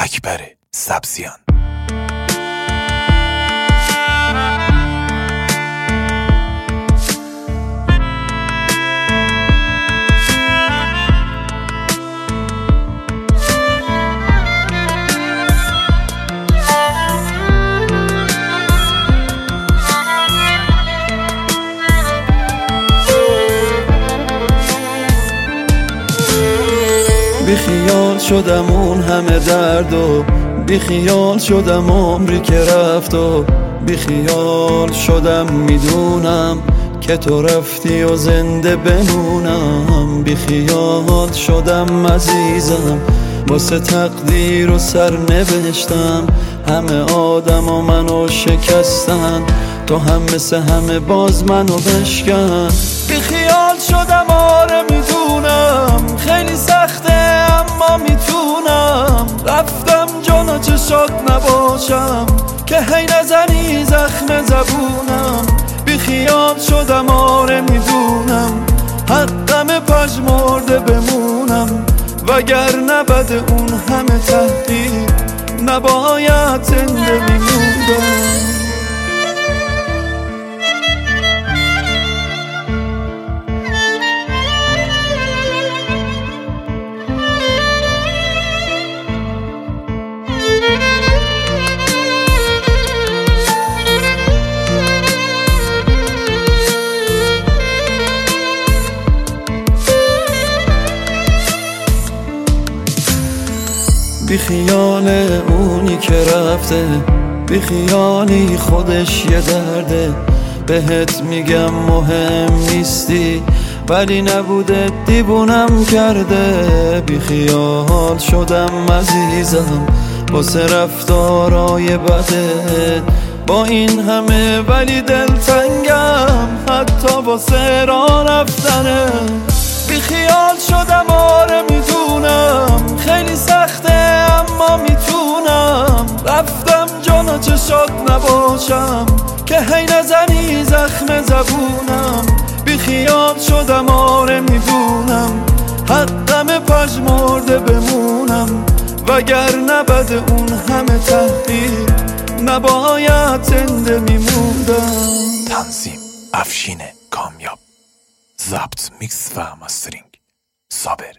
اکبر سبزیان. بیخیال شدم اون همه درد و بیخیال شدم عمری که رفت و بیخیال شدم میدونم که تو رفتی و زنده بمونم. بیخیال شدم عزیزم واسه تقدیر و سرنوشتم، همه آدم و منو شکستن، تو هم مثل همه باز منو بشکن. بیخیال شدم آره میدونم خیلی سخته اما میتونم، رفتم جانا چشات نباشم که هی نزنی زخم زبونم. بیخیال شدم آره میدونم حقم پژمرده بمونم، وگرنه بعد اون همه تحقیر نباید زنده میموندم. بیخیال اونی که رفته، بیخیالی خودش یه درده، بهت میگم مهم نیستی ولی نبوده دیوونم کرده. بیخیال شدم عزیزم واسه رفتارای بده، با این همه ولی دلتنگم حتی واسه راه رفتنه. بیخیال شدم آره میدونم خیلی سخته اما میتونم، رفتم جانا چشات نباشم که هی نزنی زخم زبونم. بیخیال شدم آره میدونم حقم پژمرده بمونم، وگرنه بعد اون همه تحقیر نباید زنده میموندم. تنظیم افشین کامیاب، ضبط میکس و مسترینگ صابر